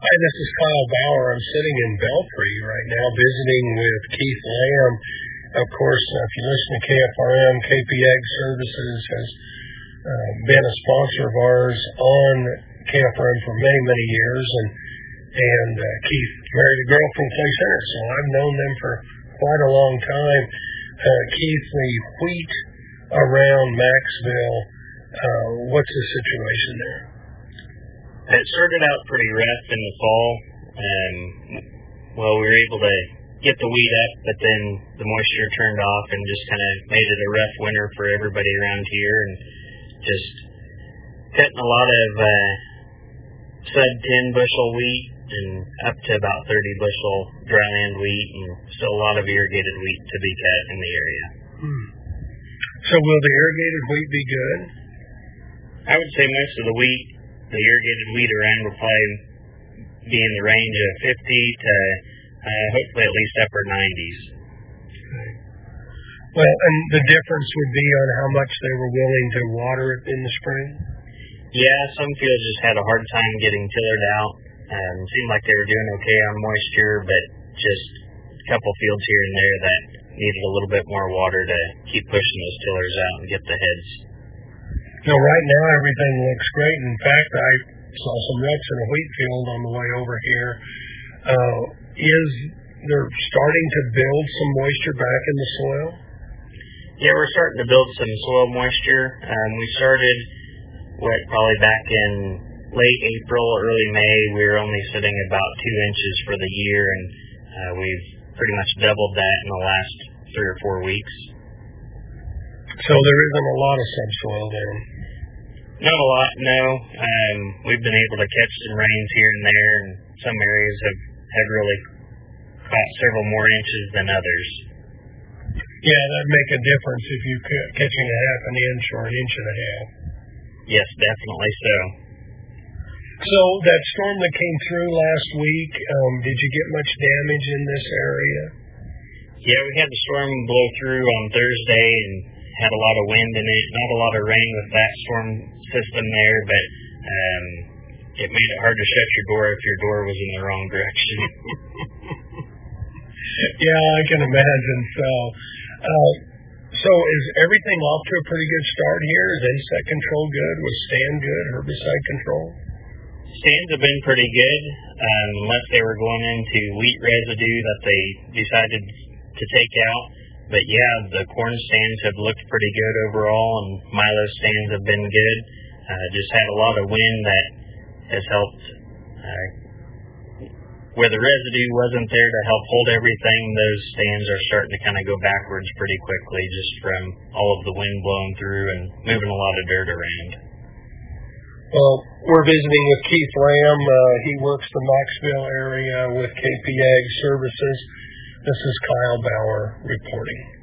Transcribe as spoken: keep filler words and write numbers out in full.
Hi, this is Kyle Bauer. I'm sitting in Belpre right now visiting with Keith Lamb. Of course, uh, if you listen to K F R M, K P Ag Services has uh, been a sponsor of ours on K F R M for many, many years. And, and uh, Keith married a girl from Clay Center, so I've known them for quite a long time. Uh, Keith, the wheat around Maxville, uh, what's the situation there? It started out pretty rough in the fall, and well, we were able to get the wheat up, but then the moisture turned off and just kind of made it a rough winter for everybody around here, and just cutting a lot of uh, sub ten bushel wheat and up to about thirty bushel dryland wheat, and still a lot of irrigated wheat to be cut in the area. Hmm. So will the irrigated wheat be good? I would say most of the wheat, the irrigated wheat around will probably be in the range of fifty to uh, hopefully at least upper nineties. Okay. Well, and the difference would be on how much they were willing to water it in the spring? Yeah, some fields just had a hard time getting tillered out. Um, seemed like they were doing okay on moisture, but just a couple fields here and there that needed a little bit more water to keep pushing those tillers out and get the heads. So right now everything looks great. In fact, I saw some ruts in a wheat field on the way over here. Uh, is they're starting to build some moisture back in the soil? Yeah, we're starting to build some soil moisture. Um, we started, what, probably back in late April, early May. We were only sitting about two inches for the year, and uh, we've pretty much doubled that in the last three or four weeks. So there isn't a lot of subsoil there? Not a lot, no. Um, we've been able to catch some rains here and there, and some areas have, have really caught several more inches than others. Yeah, that'd make a difference if you're catching a half an inch or an inch and a half. Yes, definitely so. So that storm that came through last week, um, did you get much damage in this area? Yeah, we had the storm blow through on Thursday and had a lot of wind in it. Not a lot of rain with that storm system there, but um, it made it hard to shut your door if your door was in the wrong direction. Yeah, I can imagine. So, uh, so is everything off to a pretty good start here? Is insect control good? Was stand good? Herbicide control? Stands have been pretty good, um, unless they were going into wheat residue that they decided to take out. But yeah, the corn stands have looked pretty good overall, and milo stands have been good. Uh, just had a lot of wind that has helped. Uh, where the residue wasn't there to help hold everything, those stands are starting to kind of go backwards pretty quickly just from all of the wind blowing through and moving a lot of dirt around. Well, we're visiting with Keith Lamb. Uh, he works the Maxville area with K P Ag Services. This is Kyle Bauer reporting.